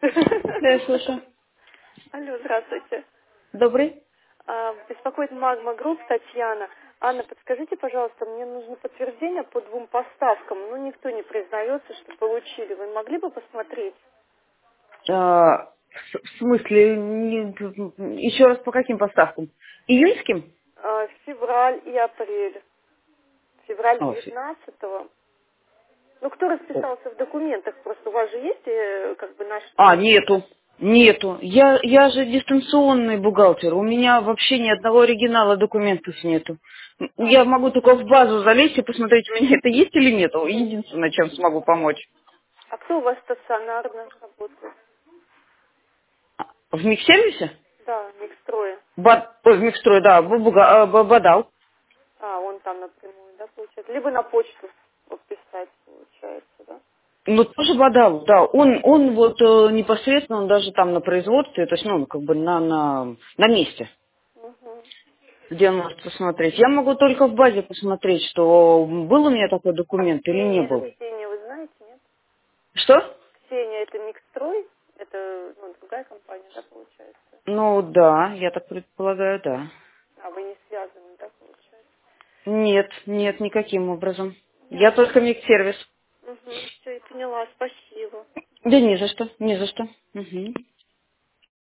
Да, я слушаю. Алло, здравствуйте. Добрый. Беспокоит Магма Групп, Татьяна. Анна, подскажите, пожалуйста, мне нужно подтверждение по 2 поставкам. Ну, никто не признается, что получили. Вы могли бы посмотреть? В смысле, еще раз по каким поставкам? Июньским? Февраль и апрель. Февраль О, 19-го. Ну, кто расписался в документах? Просто у вас же есть как бы наш... нету. Нету. Я же дистанционный бухгалтер. У меня вообще ни одного оригинала документов нету. А, Я могу только в базу залезть и посмотреть, у меня это есть или нету. Единственное, чем смогу помочь. а кто у вас стационарно работает? В миксервисе? Да, Микстроя. Ой, в микстрой, да, Бадал. Он там напрямую, да, получается? Либо на почту подписать, получается, да? Ну, тоже Бадал, да. Он вот непосредственно, он даже там на производстве, то есть, ну, как бы на месте, Угу. где он может посмотреть. Я могу только в базе посмотреть, что был у меня такой А документ или не был. Ксения, вы знаете, нет? Что? Ксения это Микстрой, это другая компания, да, получается? Ну, да, я так предполагаю, да. А вы не связаны, да, получается? Нет, нет, никаким образом. Я Ясно. только миксервис. Угу, все, я поняла, спасибо. Да не за что, не за что. Мгм.